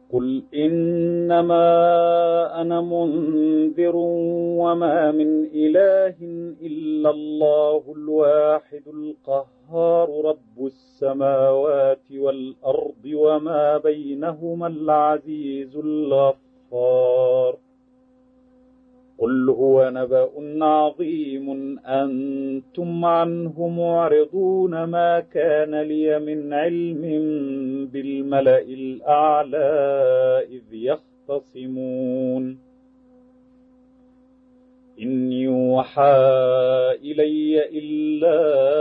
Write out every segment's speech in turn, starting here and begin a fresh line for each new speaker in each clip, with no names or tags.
قل إنما أنا منذر وما من إله إلا الله الواحد القهار رب السماوات والأرض وما بينهما العزيز الغفار قل هو نبأ عظيم أنتم عنه معرضون ما كان لي من علم بالملأ الأعلى إذ يختصمون إن يوحى إلي إلا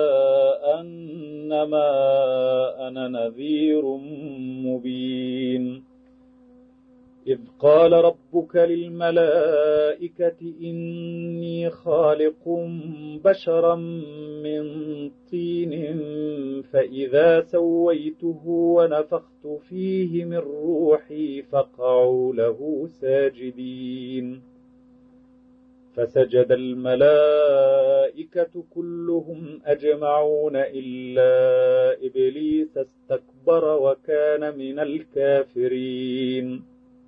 أنما أنا نذير مبين إذ قال ربك للملائكة إني خالق بشرا من طين فإذا سويته ونفخت فيه من روحي فقعوا له ساجدين فسجد الملائكة كلهم أجمعون إلا إبليس استكبر وكان من الكافرين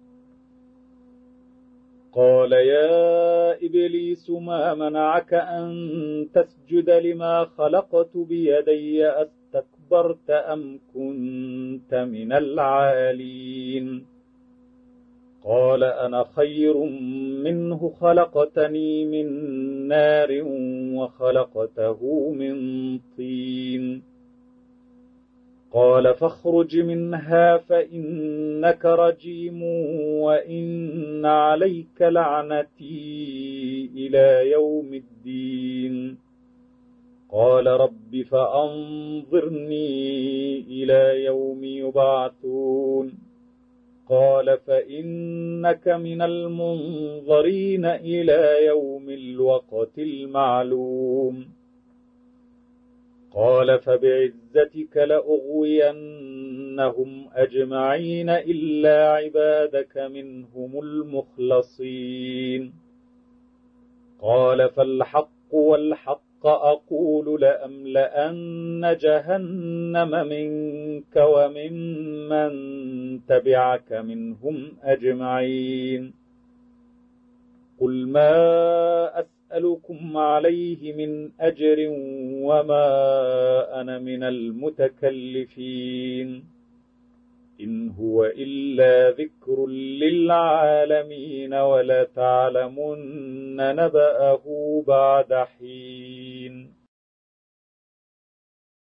قال يا إبليس ما منعك أن تسجد لما خلقت بيدي أستكبرت أم كنت من العالين قال أنا خير منه خلقتني من نار وخلقته من طين قال فاخرج منها فإنك رجيم وإن عليك لعنتي إلى يوم الدين قال رب فأنظرني إلى يوم يبعثون قال فإنك من المنظرين إلى يوم الوقت المعلوم قال فبعزتك لأغوينهم أجمعين إلا عبادك منهم المخلصين قال فالحق والحق أقول لأملأن جهنم منك وممن تبعك منهم أجمعين قل ما أسألكم عليه من أجر وما أنا من المتكلفين إن هو إلا ذكر للعالمين ولتعلمن نبأه بعد حين